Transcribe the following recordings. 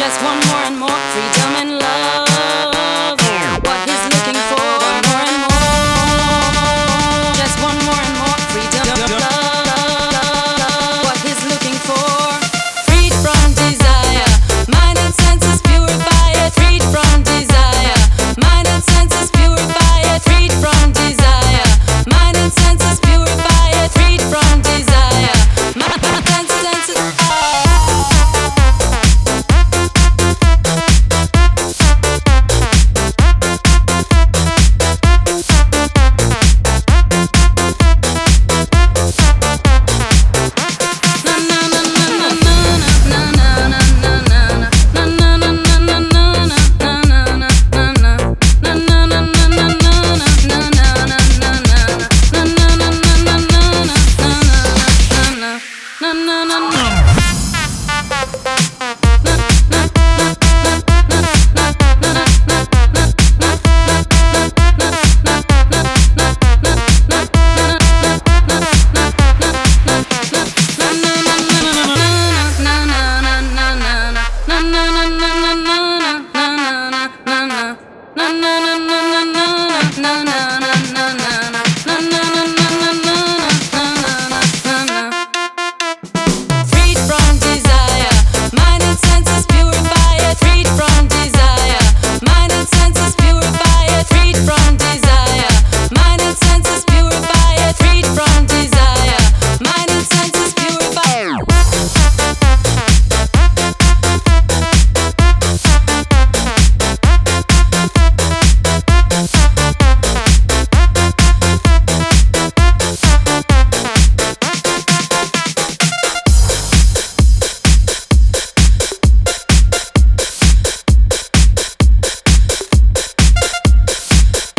Just one more and more freedom and love. What he's looking for, one more and more. Just one more and more freedom and love. What he's looking for, freed from desire, mind and senses purify it. Freed from desire, mind and senses purify it. Freed from desire, mind and senses purify it. Freed from desire, mind and senses.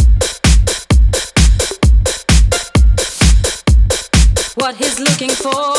What he's looking for.